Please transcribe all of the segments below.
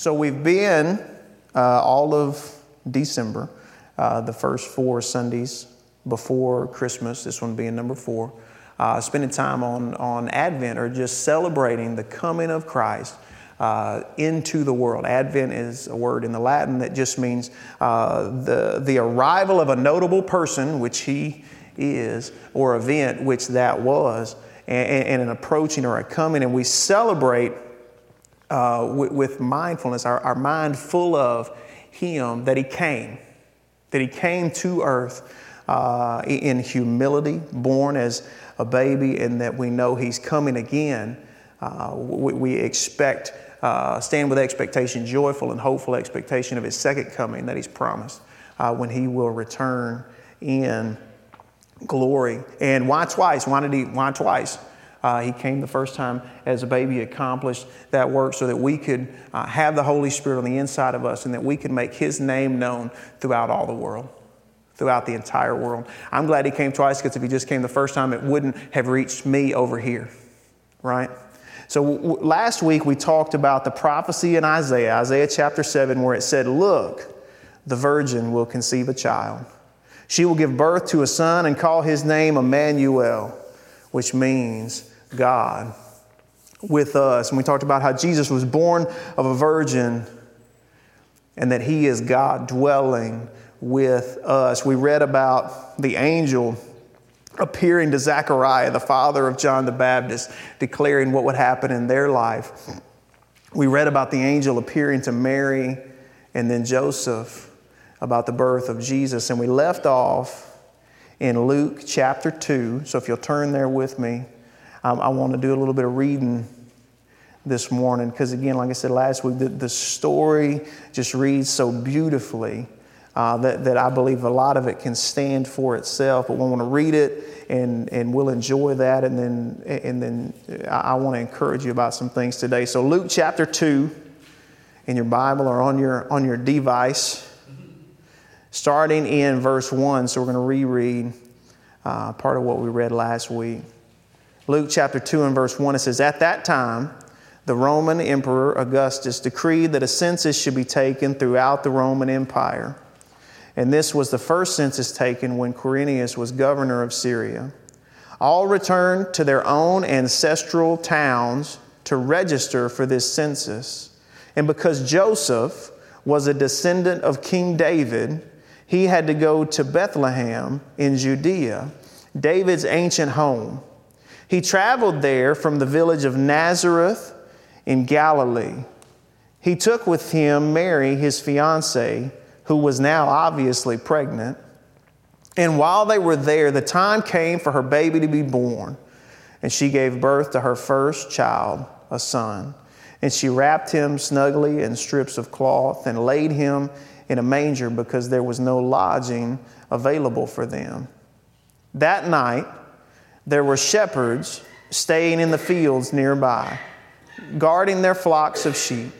So we've been all of December, the first 4 Sundays before Christmas, this one being number 4, spending time on Advent, or just celebrating the coming of Christ into the world. Advent is a word in the Latin that just means the arrival of a notable person, which he is, or event, which that was, and an approaching or a coming. And we celebrate with mindfulness, our mind full of Him, that He came to earth in humility, born as a baby, and that we know He's coming again. We expect, stand with expectation, joyful and hopeful expectation of His second coming that He's promised, when He will return in glory. And why twice? Why twice? He came the first time as a baby, accomplished that work so that we could have the Holy Spirit on the inside of us, and that we could make His name known throughout all the world, throughout the entire world. I'm glad He came twice, because if He just came the first time, it wouldn't have reached me over here, right? So last week we talked about the prophecy in Isaiah chapter 7, where it said, "Look, the virgin will conceive a child. She will give birth to a son and call his name Emmanuel," which means God with us. And we talked about how Jesus was born of a virgin and that He is God dwelling with us. We read about the angel appearing to Zechariah, the father of John the Baptist, declaring what would happen in their life. We read about the angel appearing to Mary and then Joseph about the birth of Jesus. And we left off in Luke chapter 2. So if you'll turn there with me, I want to do a little bit of reading this morning, because again, like I said last week, the story just reads so beautifully that I believe a lot of it can stand for itself. But we want to read it, and we'll enjoy that, and then I want to encourage you about some things today. So Luke chapter 2 in your Bible or on your device, starting in verse 1. So we're going to reread part of what we read last week. Luke chapter 2 and verse 1, it says, "At that time, the Roman Emperor Augustus decreed that a census should be taken throughout the Roman Empire. And this was the first census taken when Quirinius was governor of Syria. All returned to their own ancestral towns to register for this census. And because Joseph was a descendant of King David, he had to go to Bethlehem in Judea, David's ancient home. He traveled there from the village of Nazareth in Galilee. He took with him Mary, his fiancée, who was now obviously pregnant. And while they were there, the time came for her baby to be born. And she gave birth to her first child, a son. And she wrapped him snugly in strips of cloth and laid him in a manger, because there was no lodging available for them. That night, there were shepherds staying in the fields nearby, guarding their flocks of sheep.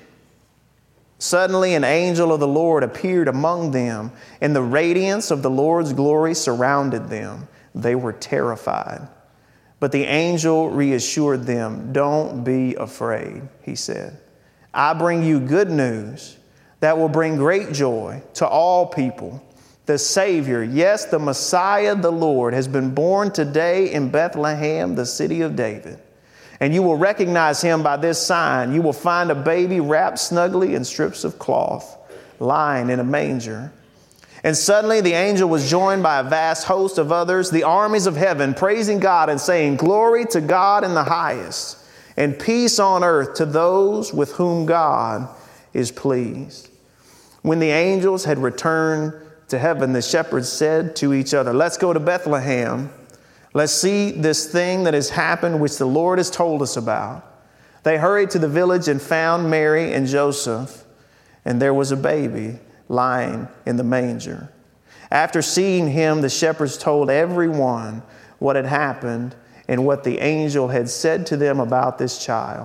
Suddenly an angel of the Lord appeared among them, and the radiance of the Lord's glory surrounded them. They were terrified. But the angel reassured them. "Don't be afraid," he said. "I bring you good news that will bring great joy to all people. The Savior, yes, the Messiah, the Lord, has been born today in Bethlehem, the city of David. And you will recognize him by this sign. You will find a baby wrapped snugly in strips of cloth, lying in a manger." And suddenly the angel was joined by a vast host of others, the armies of heaven, praising God and saying, "Glory to God in the highest, and peace on earth to those with whom God is pleased." When the angels had returned to heaven, the shepherds said to each other, "Let's go to Bethlehem. Let's see this thing that has happened, which the Lord has told us about." They hurried to the village and found Mary and Joseph, and there was a baby lying in the manger. After seeing him, the shepherds told everyone what had happened and what the angel had said to them about this child.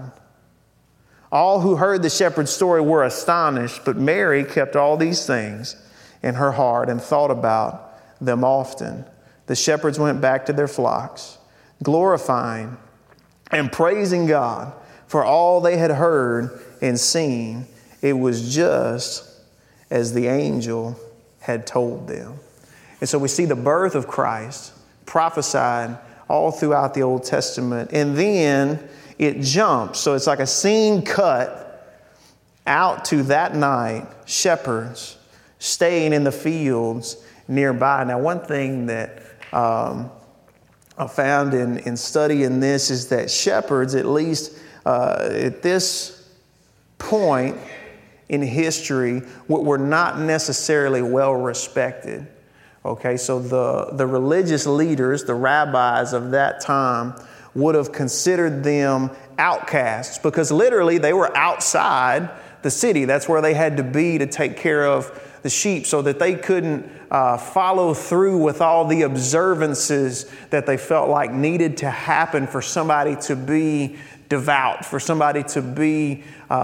All who heard the shepherd's story were astonished, but Mary kept all these things in her heart and thought about them often. The shepherds went back to their flocks, glorifying and praising God for all they had heard and seen it was just as the angel had told them. And so we see the birth of Christ prophesied all throughout the Old Testament. And then it jumps. So it's like a scene cut out to that night, shepherds staying in the fields nearby. Now, one thing that I found in studying this is that shepherds, at least at this point in history, were not necessarily well respected. Okay, so the religious leaders, the rabbis of that time, would have considered them outcasts because literally they were outside the city. That's where they had to be to take care of the sheep, so that they couldn't follow through with all the observances that they felt like needed to happen for somebody to be devout, for somebody to be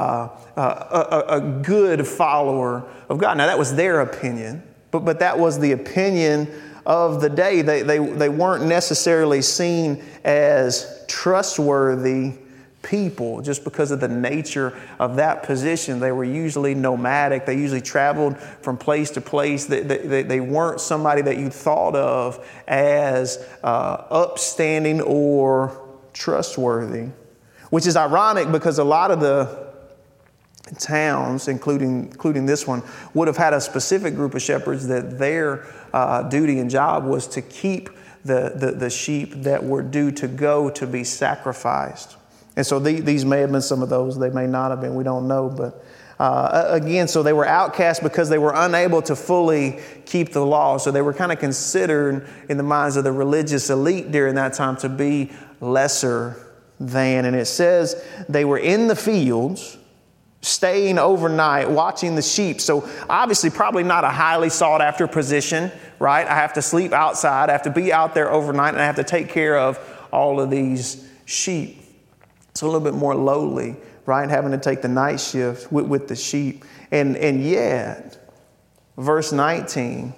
a good follower of God. Now, that was their opinion. But that was the opinion of the day. They weren't necessarily seen as trustworthy people just because of the nature of that position. They were usually nomadic. They usually traveled from place to place. They weren't somebody that you thought of as upstanding or trustworthy, which is ironic because a lot of the towns, including this one, would have had a specific group of shepherds that their duty and job was to keep the sheep that were due to go to be sacrificed. And so these may have been some of those. They may not have been. We don't know. But again, so they were outcast because they were unable to fully keep the law. So they were kind of considered in the minds of the religious elite during that time to be lesser than. And it says they were in the fields, staying overnight, watching the sheep. So obviously probably not a highly sought after position, right? I have to sleep outside. I have to be out there overnight, and I have to take care of all of these sheep. It's a little bit more lowly, right? Having to take the night shift with the sheep. And yet, verse 9,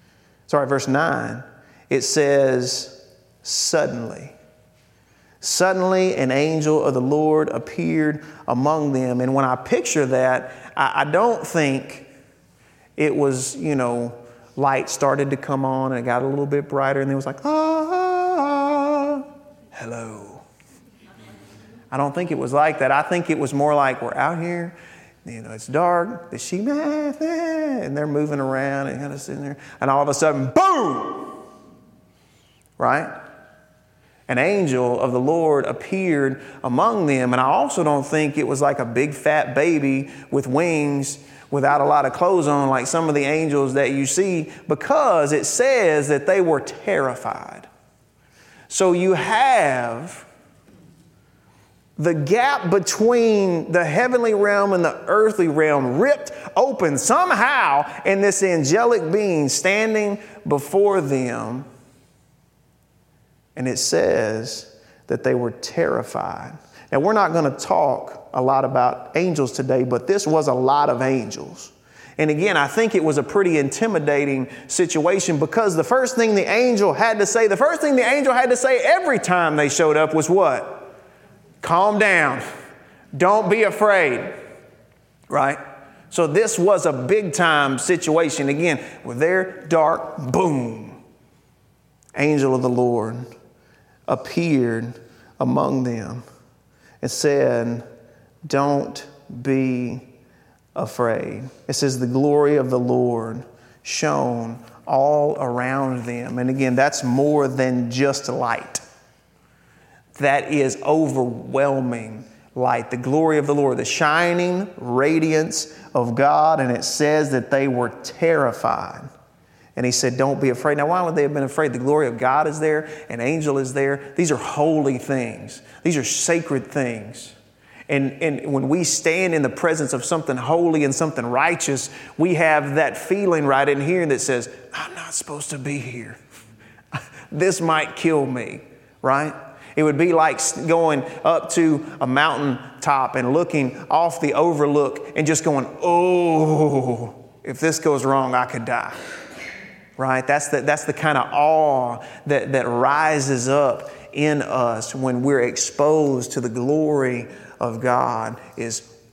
it says, suddenly an angel of the Lord appeared among them. And when I picture that, I don't think it was, light started to come on and it got a little bit brighter and it was like, hello. I don't think it was like that. I think it was more like we're out here, it's dark, the sheep, and they're moving around and kind of sitting there. And all of a sudden, boom, right? An angel of the Lord appeared among them. And I also don't think it was like a big fat baby with wings without a lot of clothes on like some of the angels that you see, because it says that they were terrified. So you have the gap between the heavenly realm and the earthly realm ripped open somehow, and this angelic being standing before them. And it says that they were terrified. Now, we're not going to talk a lot about angels today, but this was a lot of angels. And again, I think it was a pretty intimidating situation, because the first thing the angel had to say every time they showed up was what? Calm down. Don't be afraid. Right? So this was a big time situation. Again, we're there, dark, boom. Angel of the Lord appeared among them and said, don't be afraid. It says the glory of the Lord shone all around them. And again, that's more than just light. That is overwhelming light. The glory of the Lord, the shining radiance of God. And it says that they were terrified. And he said, don't be afraid. Now, why would they have been afraid? The glory of God is there. An angel is there. These are holy things. These are sacred things. And when we stand in the presence of something holy and something righteous, we have that feeling right in here that says, I'm not supposed to be here. This might kill me, right? It would be like going up to a mountain top and looking off the overlook and just going, oh, if this goes wrong, I could die. Right? That's the kind of awe that rises up in us when we're exposed to the glory of God, is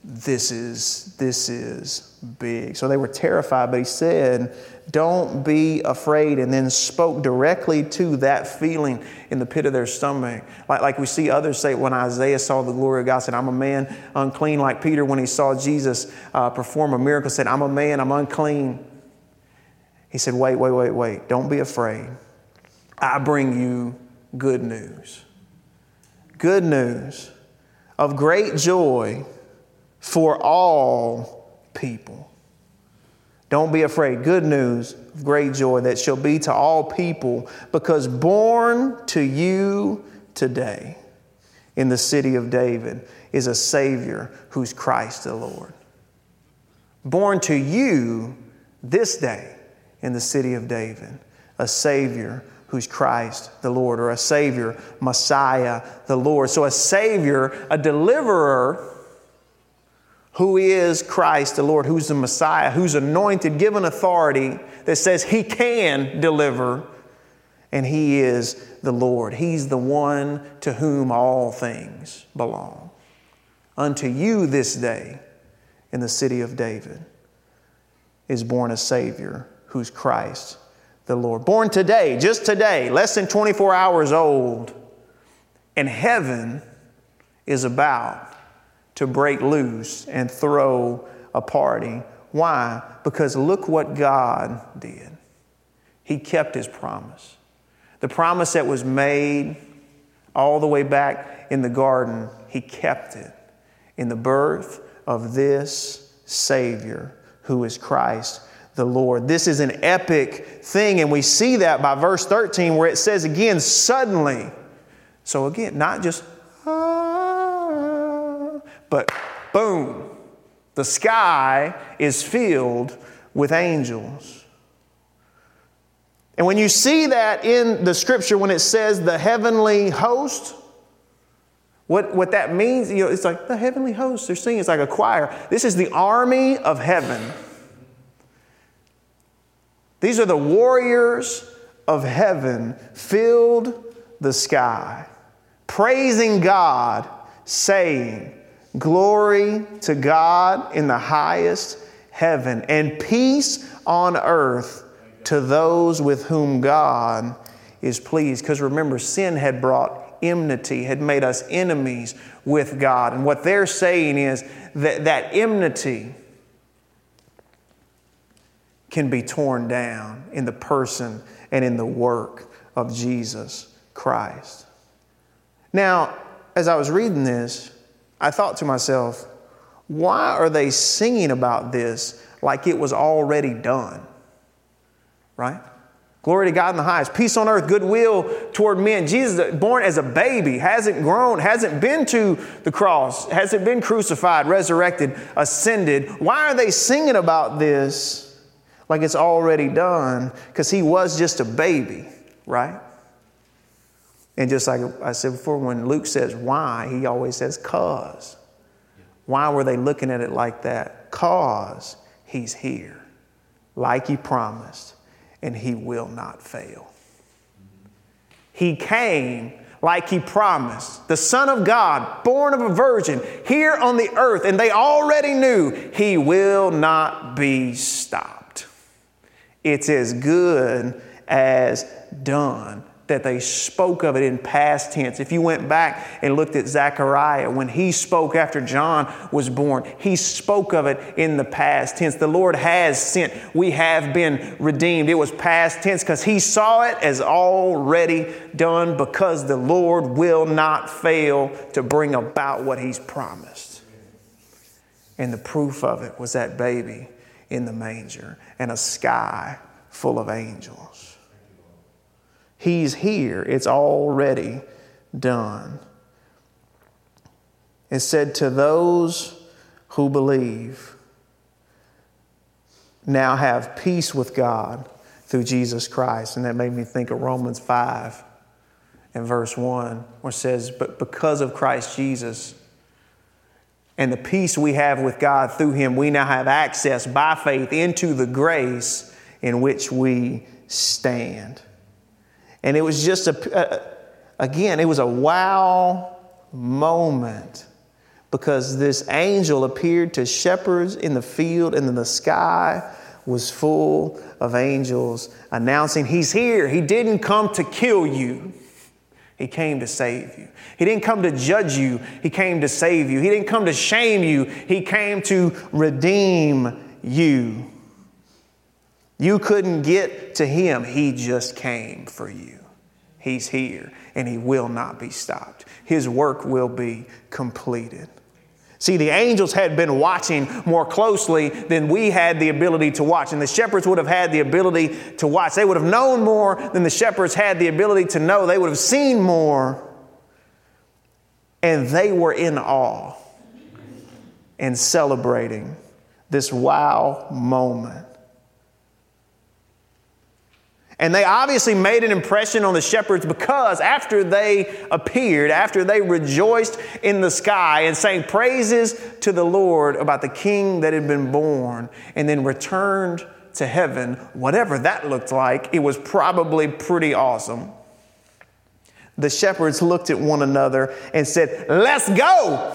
this is big. So they were terrified, but he said, don't be afraid, and then spoke directly to that feeling in the pit of their stomach. Like we see others say, when Isaiah saw the glory of God, said, I'm a man unclean. Like Peter, when he saw Jesus perform a miracle, said, I'm a man, I'm unclean. He said, wait. Don't be afraid. I bring you good news. Good news of great joy for all people. Don't be afraid. Good news of great joy that shall be to all people, because born to you today in the city of David is a Savior who's Christ the Lord. Born to you this day in the city of David, a Savior who's Christ the Lord, or a Savior, Messiah the Lord. So a Savior, a deliverer, who is Christ the Lord, who's the Messiah, who's anointed, given authority that says He can deliver, and He is the Lord. He's the one to whom all things belong. Unto you this day in the city of David is born a Savior who's Christ the Lord. Born today, just today, less than 24 hours old, and heaven is about to break loose and throw a party. Why? Because look what God did. He kept His promise. The promise that was made all the way back in the garden, He kept it in the birth of this Savior who is Christ the Lord. This is an epic thing, and we see that by verse 13 where it says again, suddenly. So again, not just but boom, the sky is filled with angels. And when you see that in the scripture, when it says the heavenly host, what that means, it's like the heavenly host, they're singing, it's like a choir. This is the army of heaven. These are the warriors of heaven, filled the sky, praising God, saying, glory to God in the highest heaven, and peace on earth to those with whom God is pleased. Because remember, sin had brought enmity, had made us enemies with God. And what they're saying is that enmity can be torn down in the person and in the work of Jesus Christ. Now, as I was reading this, I thought to myself, why are they singing about this like it was already done? Right? Glory to God in the highest. Peace on earth, goodwill toward men. Jesus, born as a baby, hasn't grown, hasn't been to the cross, hasn't been crucified, resurrected, ascended. Why are they singing about this like it's already done? Because He was just a baby, right? And just like I said before, when Luke says why, he always says cause. Why were they looking at it like that? Cause He's here, like He promised, and He will not fail. He came like He promised, the Son of God, born of a virgin, here on the earth, and they already knew He will not be stopped. It's as good as done. That they spoke of it in past tense. If you went back and looked at Zechariah, when he spoke after John was born, he spoke of it in the past tense. The Lord has sent. We have been redeemed. It was past tense because He saw it as already done, because the Lord will not fail to bring about what He's promised. And the proof of it was that baby in the manger and a sky full of angels. He's here. It's already done. It said, to those who believe, now have peace with God through Jesus Christ. And that made me think of Romans 5 and verse 1, where it says, but because of Christ Jesus and the peace we have with God through Him, we now have access by faith into the grace in which we stand. And it was just, again, it was a wow moment because this angel appeared to shepherds in the field, and then the sky was full of angels announcing, he's here. He didn't come to kill you. He came to save you. He didn't come to judge you. He came to save you. He didn't come to shame you. He came to redeem you. You couldn't get to him. He just came for you. He's here, and he will not be stopped. His work will be completed. See, the angels had been watching more closely than we had the ability to watch. And the shepherds would have had the ability to watch. They would have known more than the shepherds had the ability to know. They would have seen more. And they were in awe and celebrating this wow moment. And they obviously made an impression on the shepherds because after they appeared, after they rejoiced in the sky and sang praises to the Lord about the king that had been born and then returned to heaven, whatever that looked like, it was probably pretty awesome. The shepherds looked at one another and said, let's go.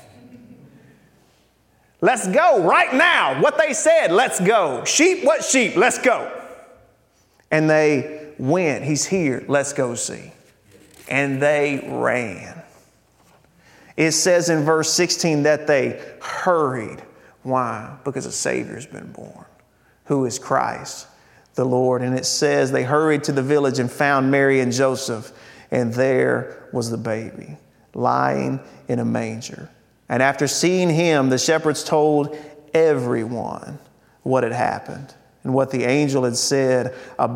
Let's go right now. What they said, let's go. Sheep, what sheep? Let's go. And they went. He's here. Let's go see. And they ran. It says in verse 16 that they hurried. Why? Because a Savior's been born, who is Christ, the Lord. And it says they hurried to the village and found Mary and Joseph. And there was the baby lying in a manger. And after seeing him, the shepherds told everyone what had happened and what the angel had said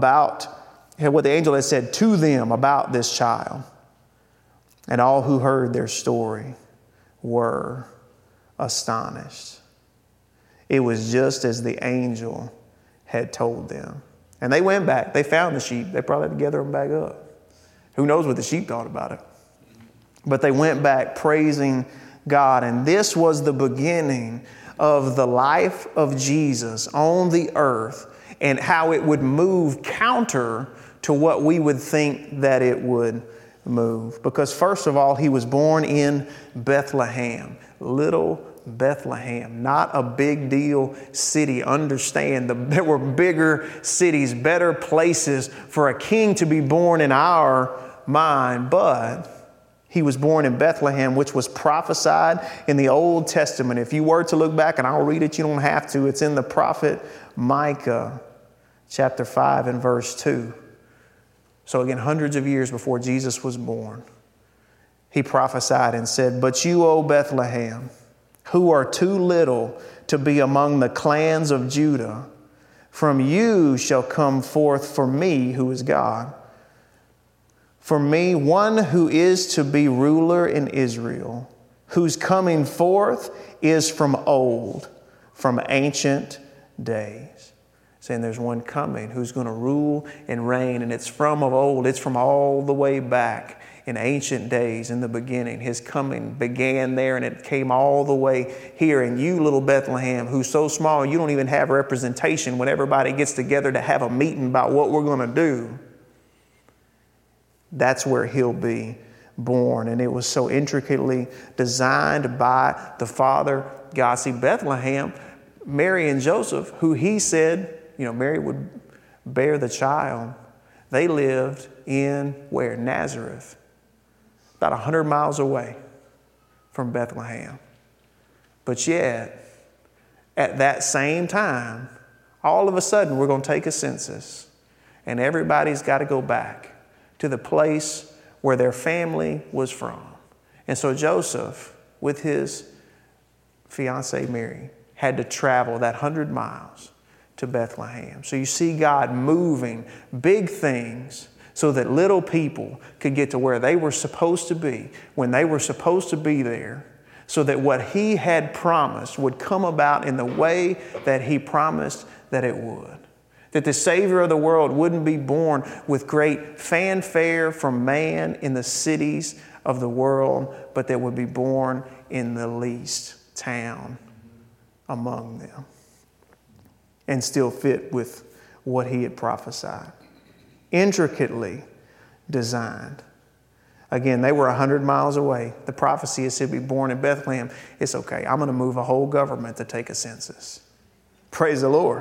to them about this child. And all who heard their story were astonished. It was just as the angel had told them. And they went back. They found the sheep. They probably had to gather them back up. Who knows what the sheep thought about it? But they went back praising God. And this was the beginning of the life of Jesus on the earth and how it would move counter to what we would think that it would move. Because first of all, he was born in Bethlehem, little Bethlehem, not a big deal city. Understand, there were bigger cities, better places for a king to be born in our mind, but he was born in Bethlehem, which was prophesied in the Old Testament. If you were to look back, and I'll read it, you don't have to. It's in the prophet Micah, chapter 5 and verse 2. So again, hundreds of years before Jesus was born, he prophesied and said, "But you, O Bethlehem, who are too little to be among the clans of Judah, from you shall come forth for me, who is God. For me, one who is to be ruler in Israel, whose coming forth is from old, from ancient days." Saying there's one coming who's going to rule and reign, and it's from of old. It's from all the way back in ancient days, in the beginning. His coming began there, and it came all the way here. And you, little Bethlehem, who's so small, you don't even have representation when everybody gets together to have a meeting about what we're going to do. That's where he'll be born. And it was so intricately designed by the Father God. See, Bethlehem, Mary and Joseph, who he said, Mary would bear the child. They lived in where? Nazareth. About 100 miles away from Bethlehem. But yet, at that same time, all of a sudden we're going to take a census and everybody's got to go back to the place where their family was from. And so Joseph, with his fiancée Mary, had to travel that 100 miles to Bethlehem. So you see God moving big things so that little people could get to where they were supposed to be, when they were supposed to be there, so that what he had promised would come about in the way that he promised that it would. That the Savior of the world wouldn't be born with great fanfare from man in the cities of the world, but that would be born in the least town among them and still fit with what he had prophesied. Intricately designed. Again, they were 100 miles away. The prophecy is he'd be born in Bethlehem. It's okay. I'm going to move a whole government to take a census. Praise the Lord.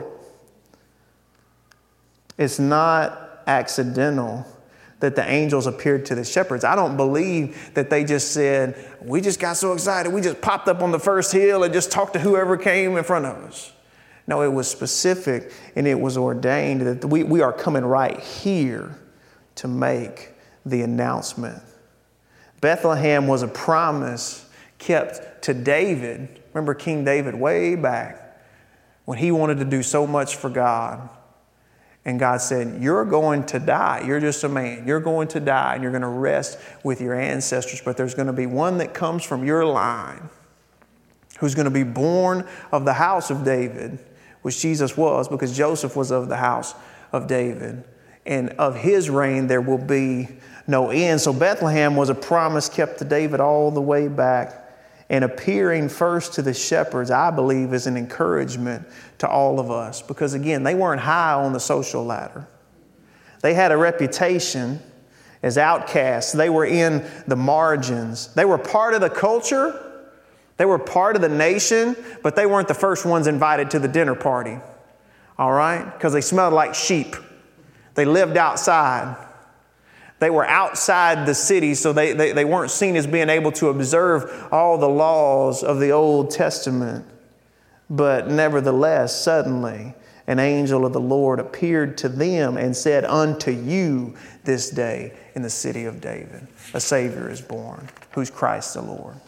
It's not accidental that the angels appeared to the shepherds. I don't believe that they just said, we just got so excited. We just popped up on the first hill and just talked to whoever came in front of us. No, it was specific and it was ordained that we are coming right here to make the announcement. Bethlehem was a promise kept to David. Remember King David way back when he wanted to do so much for God. And God said, you're going to die. You're just a man. You're going to die and you're going to rest with your ancestors. But there's going to be one that comes from your line who's going to be born of the house of David, which Jesus was, because Joseph was of the house of David. And of his reign there will be no end. So Bethlehem was a promise kept to David all the way back. And appearing first to the shepherds, I believe, is an encouragement to all of us. Because again, they weren't high on the social ladder. They had a reputation as outcasts. They were in the margins. They were part of the culture. They were part of the nation, but they weren't the first ones invited to the dinner party. All right? Because they smelled like sheep. They lived outside. They were outside the city, so they weren't seen as being able to observe all the laws of the Old Testament. But nevertheless, suddenly, an angel of the Lord appeared to them and said, unto you this day in the city of David, a Savior is born, who's Christ the Lord.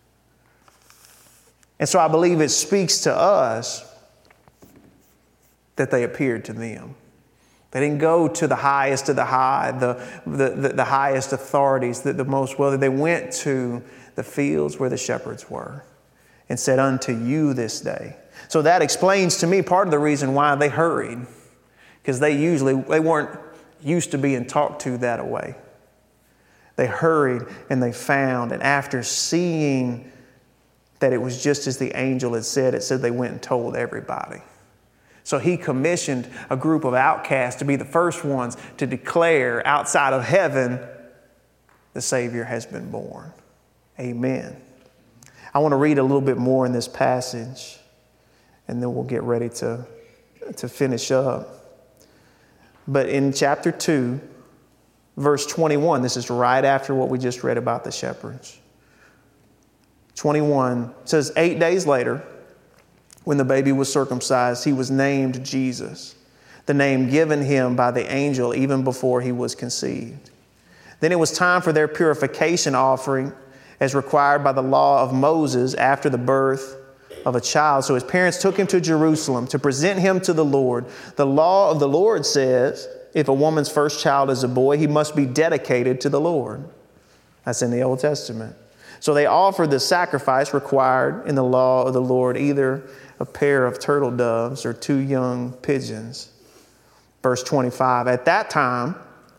And so I believe it speaks to us that they appeared to them. They didn't go to the highest of the high, the highest authorities, the most wealthy. They went to the fields where the shepherds were and said, unto you this day. So that explains to me part of the reason why they hurried, because they weren't used to being talked to that way. They hurried and they found, and after seeing that it was just as the angel had said, it said they went and told everybody. So he commissioned a group of outcasts to be the first ones to declare outside of heaven, the Savior has been born. Amen. I want to read a little bit more in this passage, and then we'll get ready to finish up. But in chapter 2, verse 21, this is right after what we just read about the shepherds. 21 says, 8 days later, when the baby was circumcised, he was named Jesus, the name given him by the angel even before he was conceived. Then it was time for their purification offering as required by the law of Moses after the birth of a child. So his parents took him to Jerusalem to present him to the Lord. The law of the Lord says, if a woman's first child is a boy, he must be dedicated to the Lord. That's in the Old Testament. So they offered the sacrifice required in the law of the Lord, either a pair of turtle doves or 2 young pigeons. Verse 25, at that time,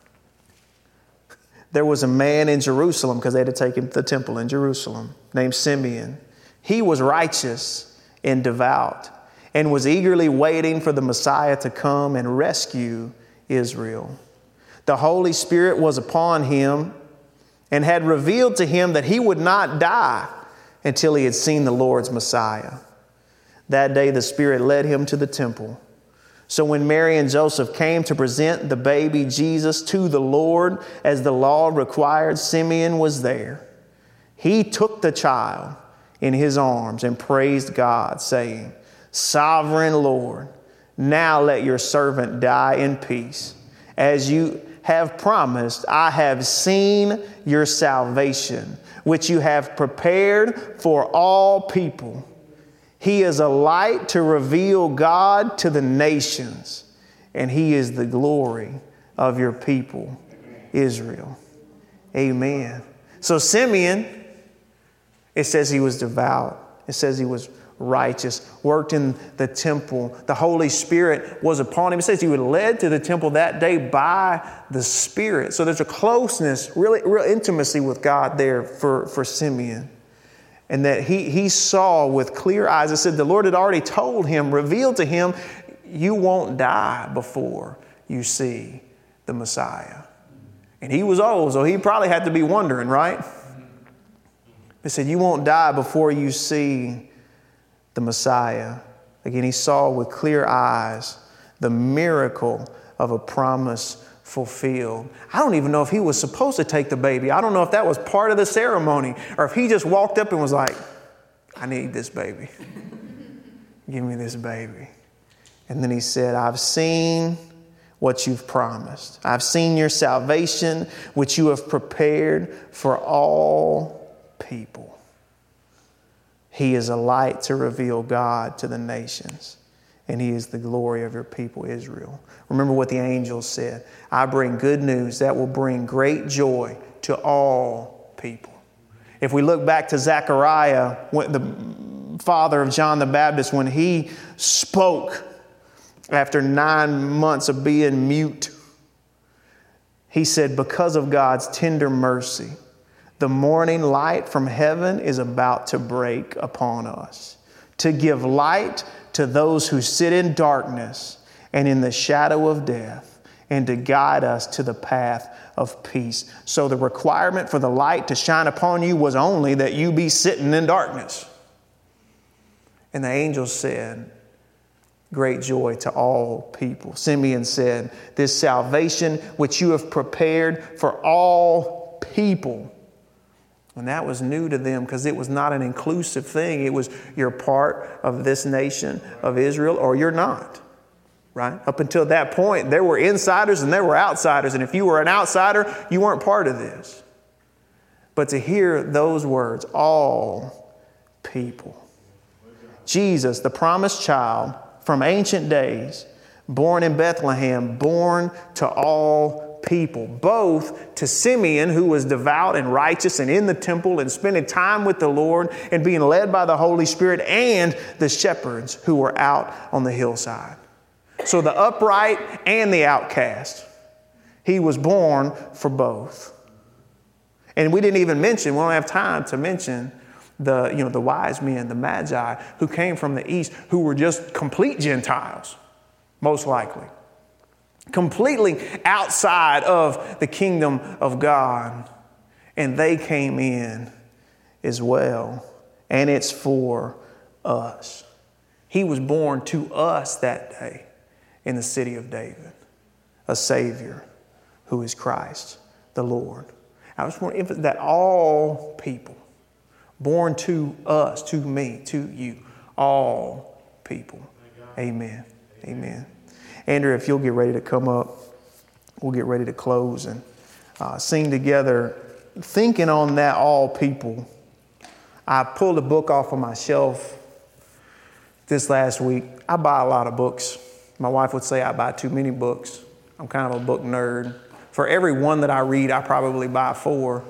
there was a man in Jerusalem, because they had to take him to the temple in Jerusalem, named Simeon. He was righteous and devout and was eagerly waiting for the Messiah to come and rescue Israel. The Holy Spirit was upon him and had revealed to him that he would not die until he had seen the Lord's Messiah. That day the Spirit led him to the temple. So when Mary and Joseph came to present the baby Jesus to the Lord as the law required, Simeon was there. He took the child in his arms and praised God, saying, Sovereign Lord, now let your servant die in peace. As you have promised, I have seen your salvation, which you have prepared for all people. He is a light to reveal God to the nations, and he is the glory of your people, Israel. Amen. So Simeon, it says he was devout. It says he was righteous, worked in the temple. The Holy Spirit was upon him. It says he was led to the temple that day by the Spirit. So there's a closeness, real intimacy with God there for Simeon. And that he saw with clear eyes. It said the Lord had already told him, revealed to him, you won't die before you see the Messiah. And he was old, so he probably had to be wondering, right? He said, you won't die before you see the Messiah. Again, he saw with clear eyes the miracle of a promise fulfilled. I don't even know if he was supposed to take the baby. I don't know if that was part of the ceremony or if he just walked up and was like, I need this baby. Give me this baby. And then he said, I've seen what you've promised. I've seen your salvation, which you have prepared for all people. He is a light to reveal God to the nations, and he is the glory of your people, Israel. Remember what the angels said. I bring good news that will bring great joy to all people. If we look back to Zechariah, the father of John the Baptist, when he spoke after 9 months of being mute, he said, because of God's tender mercy, the morning light from heaven is about to break upon us, to give light to those who sit in darkness and in the shadow of death, and to guide us to the path of peace. So the requirement for the light to shine upon you was only that you be sitting in darkness. And the angel said, great joy to all people. Simeon said, this salvation which you have prepared for all people. And that was new to them because it was not an inclusive thing. It was you're part of this nation of Israel or you're not. Right? Up until that point, there were insiders and there were outsiders. And if you were an outsider, you weren't part of this. But to hear those words, all people. Jesus, the promised child from ancient days, born in Bethlehem, born to all people, both to Simeon, who was devout and righteous and in the temple and spending time with the Lord and being led by the Holy Spirit, and the shepherds who were out on the hillside. So the upright and the outcast. He was born for both. And we didn't even mention, we don't have time to mention the wise men, the magi who came from the east, who were just complete Gentiles, most likely. Completely outside of the kingdom of God. And they came in as well. And it's for us. He was born to us that day in the city of David, a Savior who is Christ, the Lord. I just want to emphasize that all people, born to us, to me, to you, all people. Amen. Amen. Andrew, if you'll get ready to come up, we'll get ready to close and sing together. Thinking on that all people, I pulled a book off of my shelf this last week. I buy a lot of books. My wife would say I buy too many books. I'm kind of a book nerd. For every one that I read, I probably buy 4.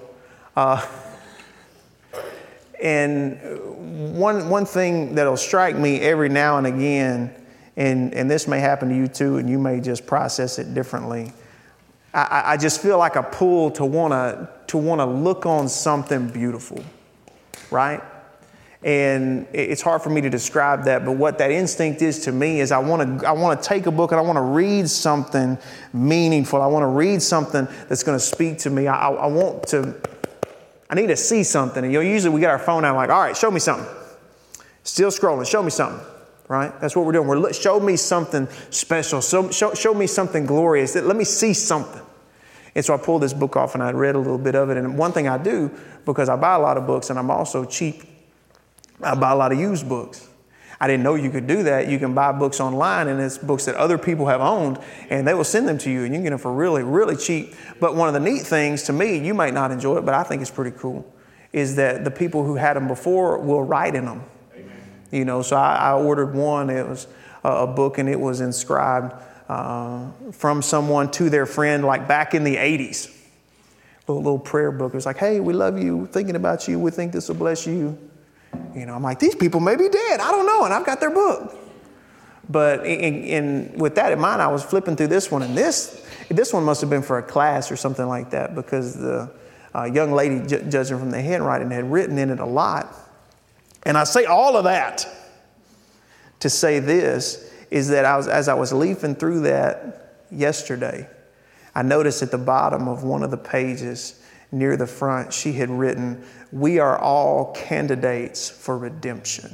And one thing that'll strike me every now and again, and this may happen to you too, and you may just process it differently. I just feel like a pull to want to look on something beautiful, right? And it's hard for me to describe that, but what that instinct is to me is I want to take a book and I want to read something meaningful. I want to read something that's going to speak to me. I need to see something. And usually we get our phone out like, all right, show me something. Still scrolling, show me something, right? That's what we're doing. Show me something special. Show me something glorious. Let me see something. And so I pulled this book off and I read a little bit of it. And one thing I do, because I buy a lot of books and I'm also cheap, I buy a lot of used books. I didn't know you could do that. You can buy books online, and it's books that other people have owned, and they will send them to you, and you can get them for really, really cheap. But one of the neat things to me, you might not enjoy it, but I think it's pretty cool, is that the people who had them before will write in them. Amen. So I ordered one. It was a book, and it was inscribed from someone to their friend, like back in the 80s. Little prayer book. It was like, hey, we love you. We're thinking about you. We think this will bless you. I'm like, these people may be dead. I don't know. And I've got their book. But with that in mind, I was flipping through this one. And this one must have been for a class or something like that, because the young lady, judging from the handwriting, had written in it a lot. And I say all of that to say this, is that as I was leafing through that yesterday, I noticed at the bottom of one of the pages near the front, she had written, "We are all candidates for redemption."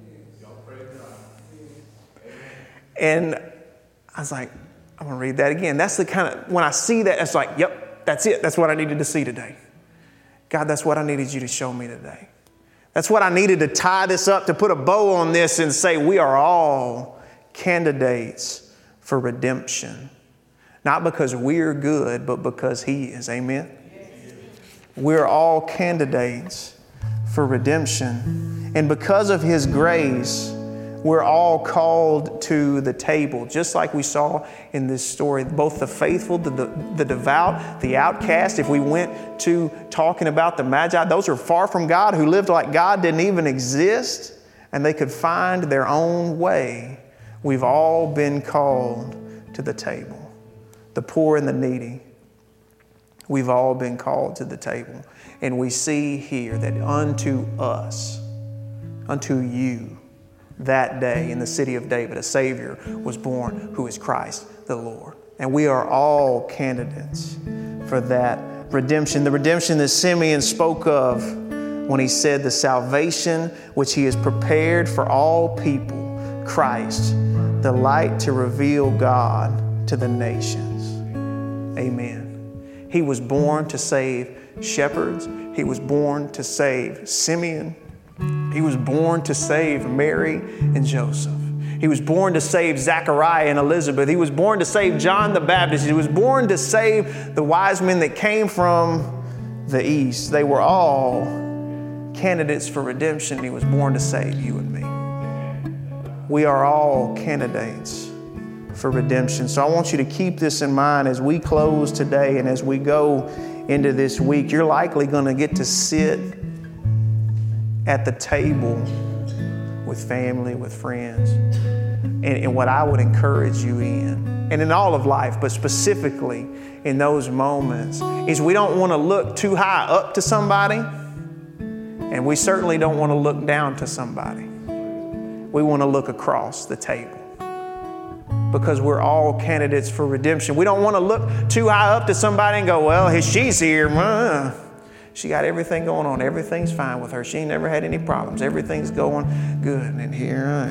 And I was like, I'm going to read that again. That's the kind of, when I see that, it's like, yep, that's it. That's what I needed to see today. God, that's what I needed you to show me today. That's what I needed to tie this up, to put a bow on this and say, we are all candidates for redemption. Not because we're good, but because He is. Amen? We're all candidates for redemption. And because of His grace, we're all called to the table, just like we saw in this story. Both the faithful, the devout, the outcast. If we went to talking about the Magi, those are far from God, who lived like God didn't even exist, and they could find their own way. We've all been called to the table. The poor and the needy. We've all been called to the table. And we see here that unto us, unto you, that day in the city of David, a Savior was born, who is Christ the Lord. And we are all candidates for that redemption. The redemption that Simeon spoke of when he said the salvation which He has prepared for all people, Christ, the light to reveal God to the nations. Amen. He was born to save shepherds. He was born to save Simeon. He was born to save Mary and Joseph. He was born to save Zachariah and Elizabeth. He was born to save John the Baptist. He was born to save the wise men that came from the east. They were all candidates for redemption. He was born to save you and me. We are all candidates for redemption. So I want you to keep this in mind as we close today and as we go into this week. You're likely going to get to sit at the table with family, with friends. And what I would encourage you in, and in all of life, but specifically in those moments, is we don't want to look too high up to somebody, and we certainly don't want to look down to somebody. We want to look across the table, because we're all candidates for redemption. We don't want to look too high up to somebody and go, well, she's here. She got everything going on. Everything's fine with her. She ain't never had any problems. Everything's going good. And here I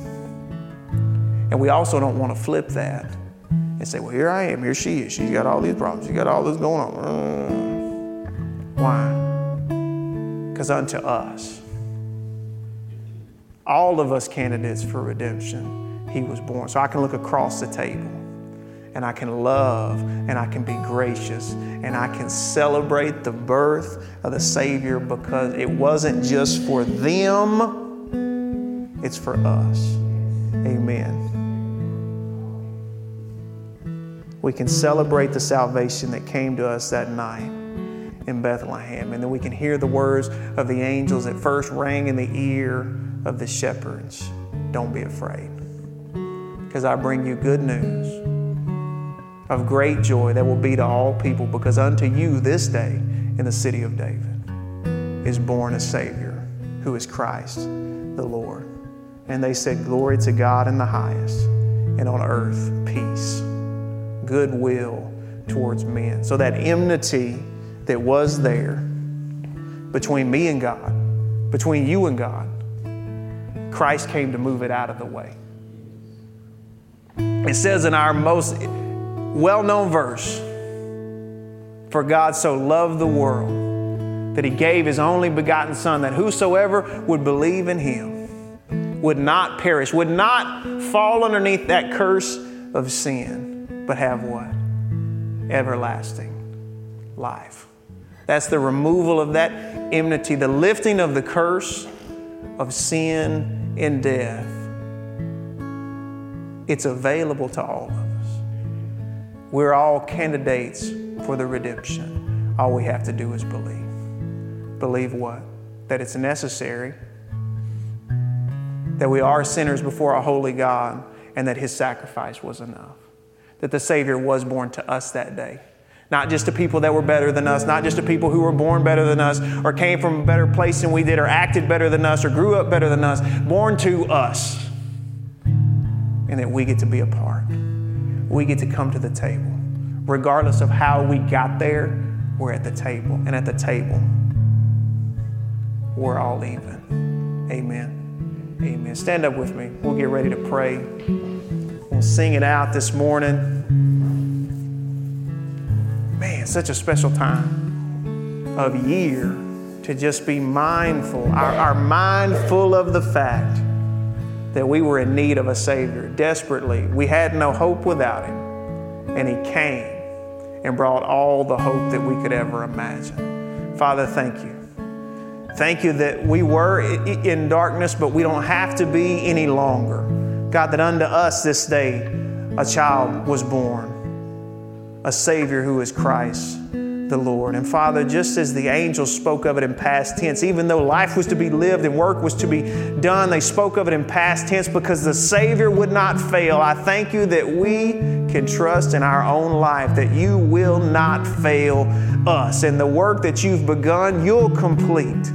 am. And we also don't want to flip that and say, well, here I am. Here she is. She's got all these problems. She got all this going on. Why? Because unto us, all of us candidates for redemption, He was born. So I can look across the table, and I can love, and I can be gracious, and I can celebrate the birth of the Savior, because it wasn't just for them, it's for us. Amen. We can celebrate the salvation that came to us that night in Bethlehem, and then we can hear the words of the angels that first rang in the ear of the shepherds. Don't be afraid, because I bring you good news of great joy that will be to all people, because unto you this day in the city of David is born a Savior, who is Christ the Lord. And they said, glory to God in the highest, and on earth peace, goodwill towards men. So that enmity that was there between me and God, between you and God, Christ came to move it out of the way. It says in our most well-known verse, for God so loved the world that He gave His only begotten Son, that whosoever would believe in Him would not perish, would not fall underneath that curse of sin, but have what? Everlasting life. That's the removal of that enmity, the lifting of the curse of sin and death. It's available to all of us. We're all candidates for the redemption. All we have to do is believe. Believe what? That it's necessary, that we are sinners before a holy God, and that His sacrifice was enough. That the Savior was born to us that day. Not just to people that were better than us, not just to people who were born better than us, or came from a better place than we did, or acted better than us, or grew up better than us. Born to us. And that we get to be a part. We get to come to the table, Regardless of how we got there, we're at the table. And at the table, we're all even. Amen. Amen. Stand up with me. We'll get ready to pray. We'll sing it out this morning. Man, such a special time of year to just be mindful, our mind full of the fact that we were in need of a Savior desperately. We had no hope without Him. And He came and brought all the hope that we could ever imagine. Father, thank you. Thank you that we were in darkness, but we don't have to be any longer. God, that unto us this day a child was born, a Savior who is Christ the Lord. And Father, just as the angels spoke of it in past tense, even though life was to be lived and work was to be done, they spoke of it in past tense because the Savior would not fail. I thank you that we can trust in our own life that you will not fail us. And the work that you've begun, you'll complete.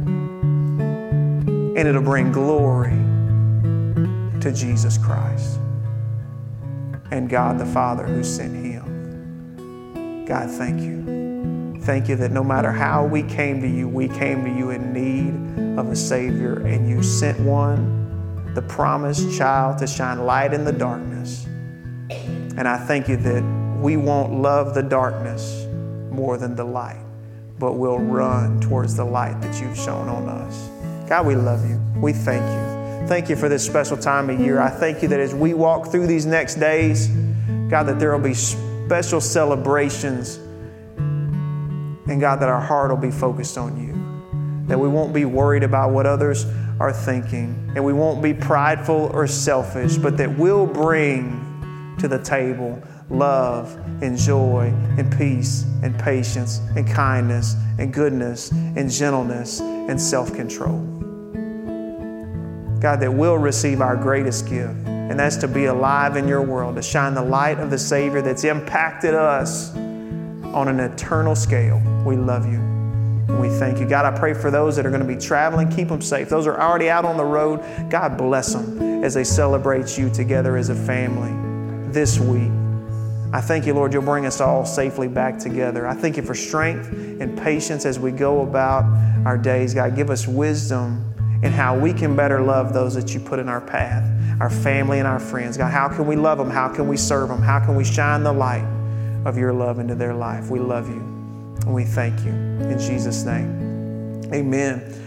And it'll bring glory to Jesus Christ and God the Father who sent Him. God, thank you. Thank you that no matter how we came to you in need of a Savior, and you sent one, the promised child, to shine light in the darkness. And I thank you that we won't love the darkness more than the light, but we'll run towards the light that you've shown on us. God, we love you. We thank you. Thank you for this special time of year. I thank you that as we walk through these next days, God, that there will be special celebrations. And God, that our heart will be focused on you. That we won't be worried about what others are thinking. And we won't be prideful or selfish, but that we'll bring to the table love and joy and peace and patience and kindness and goodness and gentleness and self-control. God, that we'll receive our greatest gift, and that's to be alive in your world, to shine the light of the Savior that's impacted us on an eternal scale. We love you. We thank you. God, I pray for those that are going to be traveling. Keep them safe. Those are already out on the road. God, bless them as they celebrate you together as a family this week. I thank you, Lord, you'll bring us all safely back together. I thank you for strength and patience as we go about our days. God, give us wisdom in how we can better love those that you put in our path, our family and our friends. God, how can we love them? How can we serve them? How can we shine the light of your love into their life? We love you and we thank you. In Jesus' name, amen.